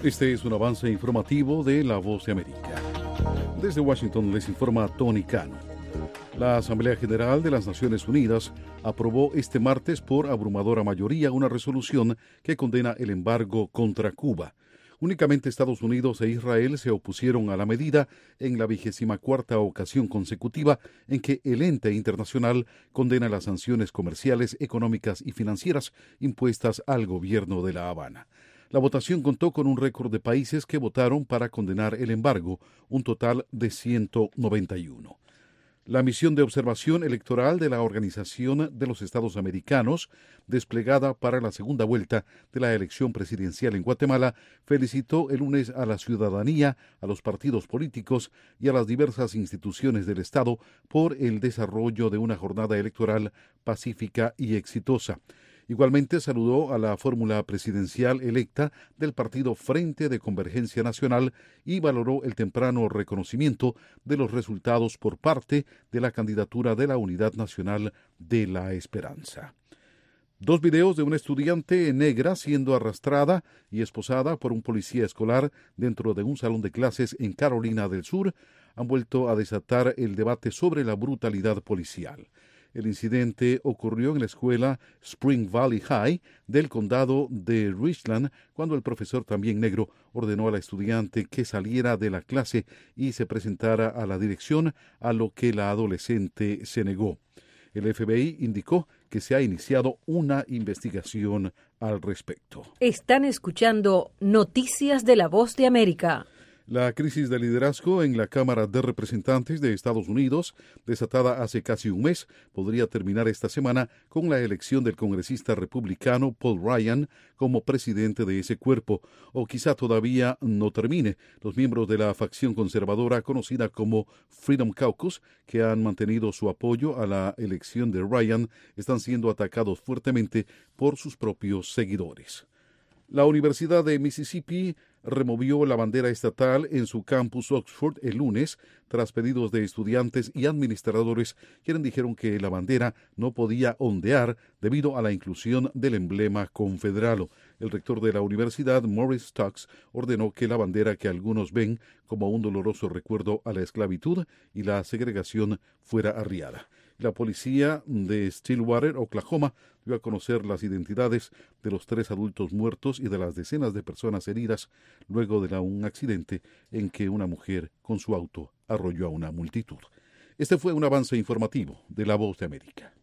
Este es un avance informativo de La Voz de América. Desde Washington les informa Tony Cano. La Asamblea General de las Naciones Unidas aprobó este martes por abrumadora mayoría una resolución que condena el embargo contra Cuba. Únicamente Estados Unidos e Israel se opusieron a la medida en la 24ª ocasión consecutiva en que el ente internacional condena las sanciones comerciales, económicas y financieras impuestas al gobierno de La Habana. La votación contó con un récord de países que votaron para condenar el embargo, un total de 191. La misión de observación electoral de la Organización de los Estados Americanos, desplegada para la segunda vuelta de la elección presidencial en Guatemala, felicitó el lunes a la ciudadanía, a los partidos políticos y a las diversas instituciones del Estado por el desarrollo de una jornada electoral pacífica y exitosa. Igualmente saludó a la fórmula presidencial electa del partido Frente de Convergencia Nacional y valoró el temprano reconocimiento de los resultados por parte de la candidatura de la Unidad Nacional de la Esperanza. Dos videos de una estudiante negra siendo arrastrada y esposada por un policía escolar dentro de un salón de clases en Carolina del Sur han vuelto a desatar el debate sobre la brutalidad policial. El incidente ocurrió en la escuela Spring Valley High del condado de Richland, cuando el profesor, también negro, ordenó a la estudiante que saliera de la clase y se presentara a la dirección, a lo que la adolescente se negó. El FBI indicó que se ha iniciado una investigación al respecto. Están escuchando Noticias de La Voz de América. La crisis de liderazgo en la Cámara de Representantes de Estados Unidos, desatada hace casi un mes, podría terminar esta semana con la elección del congresista republicano Paul Ryan como presidente de ese cuerpo, o quizá todavía no termine. Los miembros de la facción conservadora conocida como Freedom Caucus, que han mantenido su apoyo a la elección de Ryan, están siendo atacados fuertemente por sus propios seguidores. La Universidad de Mississippi removió la bandera estatal en su campus Oxford el lunes tras pedidos de estudiantes y administradores quienes dijeron que la bandera no podía ondear debido a la inclusión del emblema confederado. El rector de la universidad, Maurice Stokes, ordenó que la bandera, que algunos ven como un doloroso recuerdo a la esclavitud y la segregación, fuera arriada. La policía de Stillwater, Oklahoma, dio a conocer las identidades de los 3 adultos muertos y de las decenas de personas heridas luego de un accidente en que una mujer con su auto arrolló a una multitud. Este fue un avance informativo de La Voz de América.